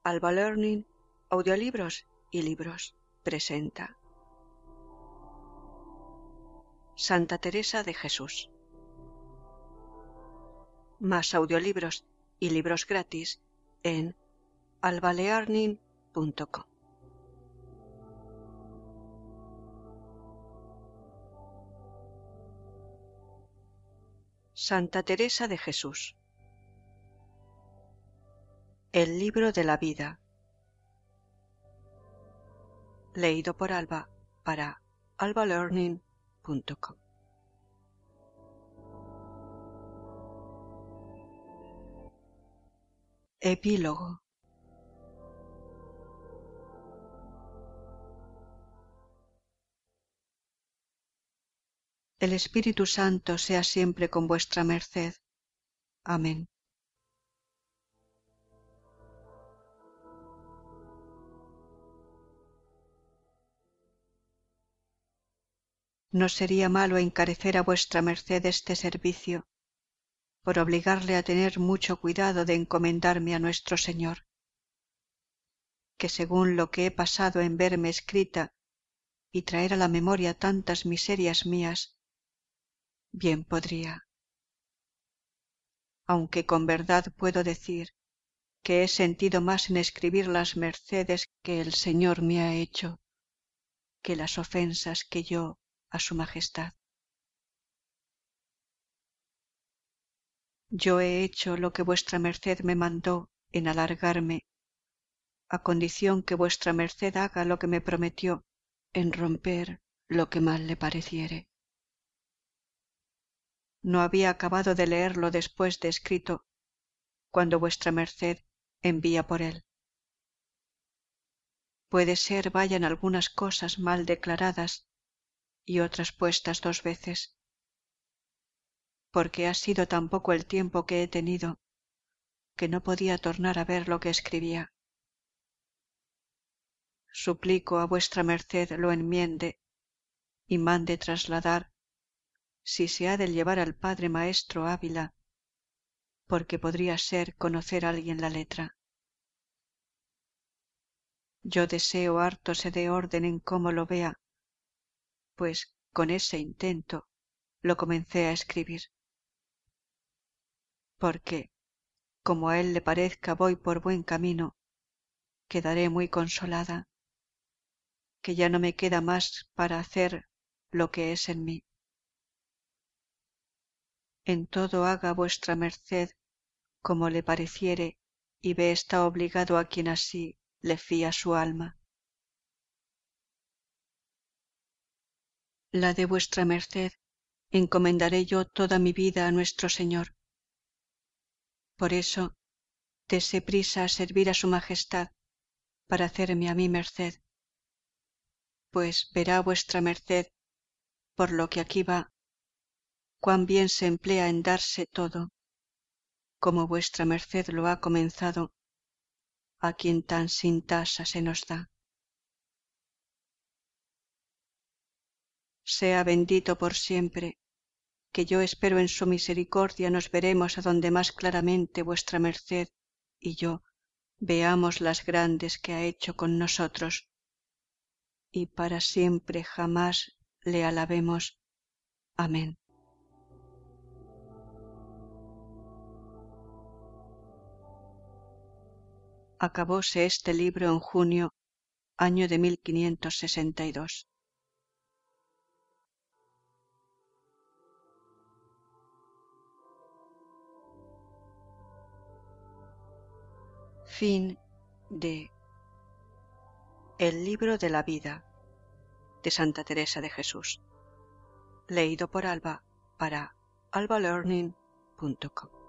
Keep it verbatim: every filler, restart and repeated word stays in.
Alba Learning, audiolibros y libros presenta Santa Teresa de Jesús. Más audiolibros y libros gratis en alba learning punto com. Santa Teresa de Jesús. El libro de la vida. Leído por Alba para alba learning punto com. Epílogo. El Espíritu Santo sea siempre con vuestra merced. Amén. No sería malo encarecer a vuestra merced este servicio, por obligarle a tener mucho cuidado de encomendarme a nuestro Señor, que según lo que he pasado en verme escrita y traer a la memoria tantas miserias mías, bien podría. Aunque con verdad puedo decir que he sentido más en escribir las mercedes que el Señor me ha hecho, que las ofensas que yo a su majestad. Yo he hecho lo que vuestra merced me mandó en alargarme, a condición que vuestra merced haga lo que me prometió en romper lo que mal le pareciere. No había acabado de leerlo después de escrito, cuando vuestra merced envía por él. Puede ser vayan algunas cosas mal declaradas y otras puestas dos veces, porque ha sido tan poco el tiempo que he tenido que no podía tornar a ver lo que escribía. Suplico a vuestra merced lo enmiende y mande trasladar, si se ha de llevar al padre maestro Ávila, porque podría ser conocer alguien la letra. Yo deseo harto se dé orden en cómo lo vea, pues con ese intento lo comencé a escribir. Porque, como a él le parezca voy por buen camino, quedaré muy consolada, que ya no me queda más para hacer lo que es en mí. En todo haga vuestra merced como le pareciere y ve está obligado a quien así le fía su alma. La de vuestra merced encomendaré yo toda mi vida a nuestro Señor. Por eso, dese prisa a servir a su majestad para hacerme a mí merced, pues verá vuestra merced, por lo que aquí va, cuán bien se emplea en darse todo, como vuestra merced lo ha comenzado, a quien tan sin tasa se nos da. Sea bendito por siempre, que yo espero en su misericordia nos veremos adonde más claramente vuestra merced y yo veamos las grandes que ha hecho con nosotros, y para siempre jamás le alabemos. Amén. Acabóse este libro en junio, año de mil quinientos sesenta y dos. Fin de El libro de la vida de Santa Teresa de Jesús. Leído por Alba para alba learning punto com.